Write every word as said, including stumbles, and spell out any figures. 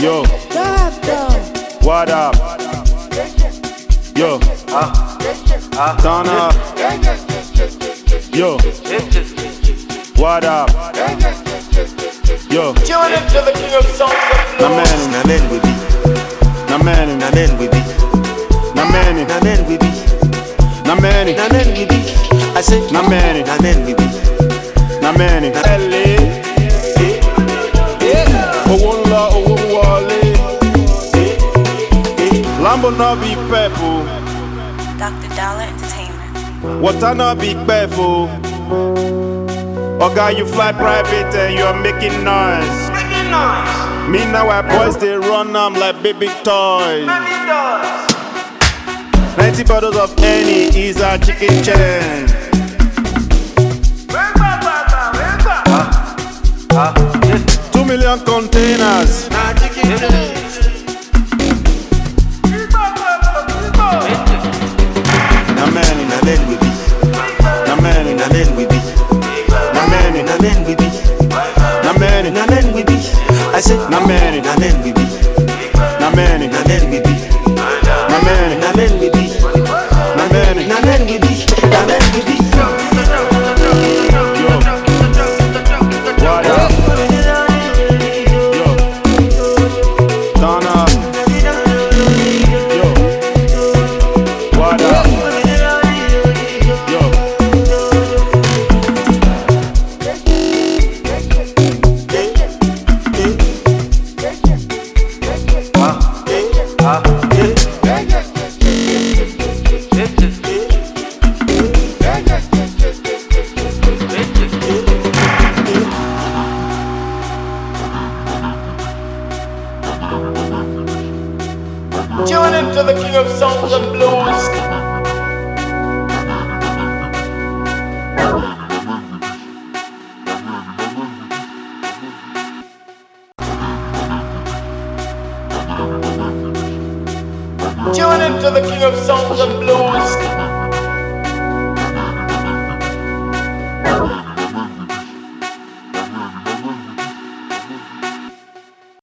Yo, what up? Yo, turn up. Yo, what up? Yo, Tune into the king of sounds of na blues. man, Na men we be, na man, na men we be, na man, na men we be, na man, na men we be. I say na man, na men we be. na man. L A, owó ńlá, owó wọlé. Lambo no be purple, Doctor Dollar Entertainment. water no be purple. Oga, you fly private and you're making noise. Making noise. Me now, our boys they run them like baby toys. Baby does. Ninety bottles of any is a chicken chain. Bring back, back, back, bring back. Two million containers. Na chicken change. Bring back, back, back, bring back. Na man, Na men we be, na man, na men we be, na man, na men we be, na man, na men we be. I say na man, na men we be, na man, na men we be, na man, na men we be, na man. na men we be, na men we be. Yo, what up? Yo, turn up. Yo, what up? Yo, Tune into the king of sounds of blues. Tune into the king of sounds of blues.